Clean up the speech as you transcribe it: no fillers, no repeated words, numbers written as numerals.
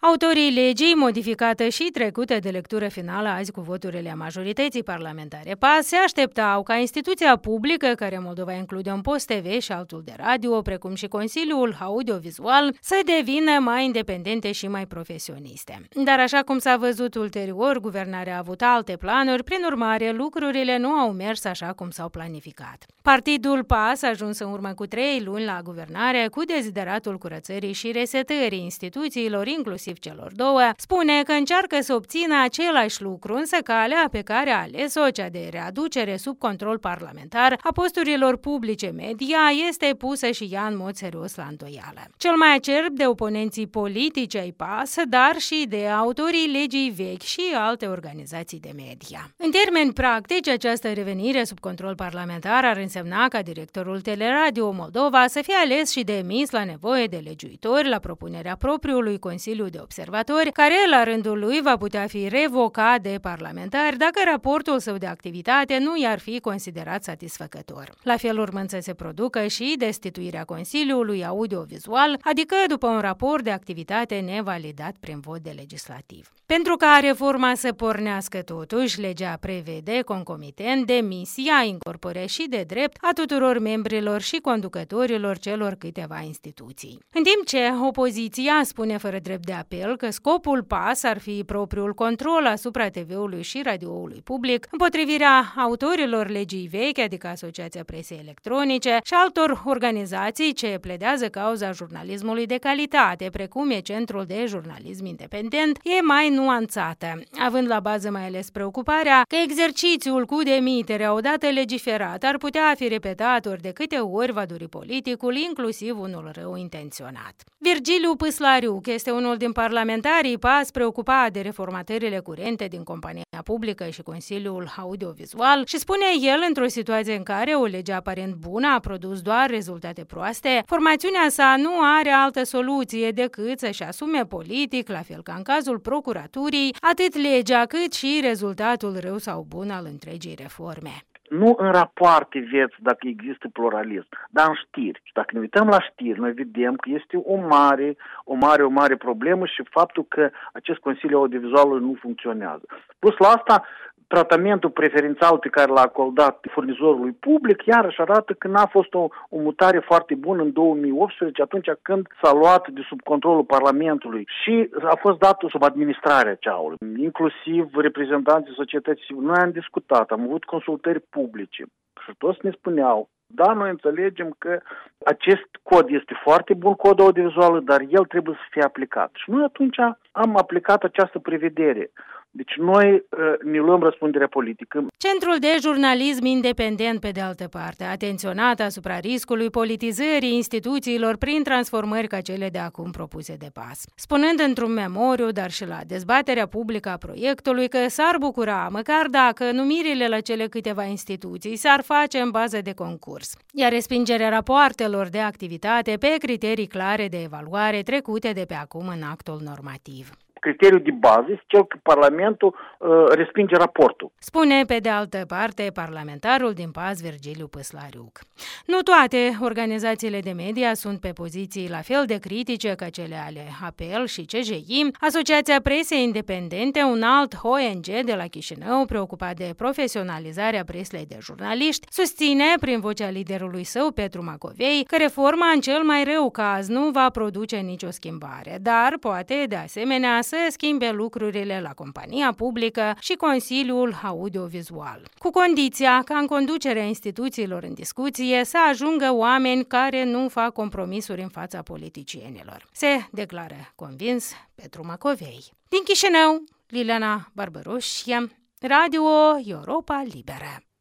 Autorii legii, modificată și trecută de lectură finală azi cu voturile majorității parlamentare PAS, se așteptau ca instituția publică, care Moldova include un post TV și altul de radio, precum și Consiliul Audiovizual, să devină mai independente și mai profesioniste. Dar așa cum s-a văzut ulterior, guvernarea a avut alte planuri, prin urmare lucrurile nu au mers așa cum s-au planificat. Partidul PAS a ajuns în urmă cu 3 luni la guvernare cu dezideratul curățării și resetării instituțiilor, inclusiv celor două, spune că încearcă să obțină același lucru, însă calea pe care a ales-o, cea de readucere sub control parlamentar a posturilor publice media, este pusă și ea în mod serios la îndoială. Cel mai acerb de oponenții politici ai PAS, dar și de autorii legii vechi și alte organizații de media. În termeni practici, această revenire sub control parlamentar ar însemna ca directorul Teleradio Moldova să fie ales și demis la nevoie de legiuitori la propunerea propriului Consiliu de Observatori, care la rândul lui va putea fi revocat de parlamentari dacă raportul său de activitate nu i-ar fi considerat satisfăcător. La fel urmând să se producă și destituirea Consiliului Audiovizual, adică după un raport de activitate nevalidat prin vot de legislativ. Pentru ca reforma să pornească totuși, legea prevede concomitent demisia incorpore și de drept a tuturor membrilor și conducătorilor celor câteva instituții. În timp ce opoziția spune fără drept de apel că scopul PAS ar fi propriul control asupra TV-ului și radioului public, împotrivirea autorilor legii vechi, adică Asociația Presei Electronice și altor organizații ce pledează cauza jurnalismului de calitate, precum e Centrul de Jurnalism Independent, e mai nuanțată, având la bază mai ales preocuparea că exercițiul cu demiterea odată legiferat ar putea fi repetat ori de câte ori va dori politicul, inclusiv unul rău intenționat. Virgiliu Păslariuc este unul din parlamentarii PAS preocupat de reformatările curente din compania publică și Consiliul Audiovizual și spune el, într-o situație în care o lege aparent bună a produs doar rezultate proaste, formațiunea sa nu are altă soluție decât să-și asume politic, la fel ca în cazul procuraturii, atât legea cât și rezultatul rău sau bun al întregii reforme. Nu în rapoarte veți dacă există pluralism, dar în știri. Și dacă ne uităm la știri, noi vedem că este o mare problemă și faptul că acest Consiliu Audiovizual nu funcționează. Plus la asta, tratamentul preferențial pe care l-a acordat furnizorului public, iarăși arată că n-a fost o mutare foarte bună în 2018, atunci când s-a luat de sub controlul Parlamentului și a fost dat sub administrarea ceaului, inclusiv reprezentanții societății civile. Noi am discutat, am avut consultări publice și toți ne spuneau, da, noi înțelegem că acest cod este foarte bun, codul audiovizual, dar el trebuie să fie aplicat. Și noi atunci am aplicat această prevedere. Deci noi ne luăm răspunderea politică. Centrul de Jurnalism Independent, pe de altă parte, a atenționat asupra riscului politizării instituțiilor prin transformări ca cele de acum propuse de PAS, spunând într-un memoriu, dar și la dezbaterea publică a proiectului, că s-ar bucura măcar dacă numirile la cele câteva instituții s-ar face în bază de concurs, iar respingerea rapoartelor de activitate pe criterii clare de evaluare trecute de pe acum în actul normativ. Criteriul de bază este cel că Parlamentul respinge raportul. Spune, pe de altă parte, parlamentarul din PAS, Virgiliu Păslariuc. Nu toate organizațiile de media sunt pe poziții la fel de critice ca cele ale APL și CJI. Asociația Presei Independente, un alt ONG de la Chișinău, preocupat de profesionalizarea presei de jurnaliști, susține, prin vocea liderului său, Petru Macovei, că reforma în cel mai rău caz nu va produce nicio schimbare, dar poate, de asemenea, să schimbe lucrurile la compania publică și Consiliul Audiovizual, cu condiția ca în conducerea instituțiilor în discuție să ajungă oameni care nu fac compromisuri în fața politicienilor. Se declară convins Petru Macovei. Din Chișinău, Liliana Barbaroș, Radio Europa Liberă.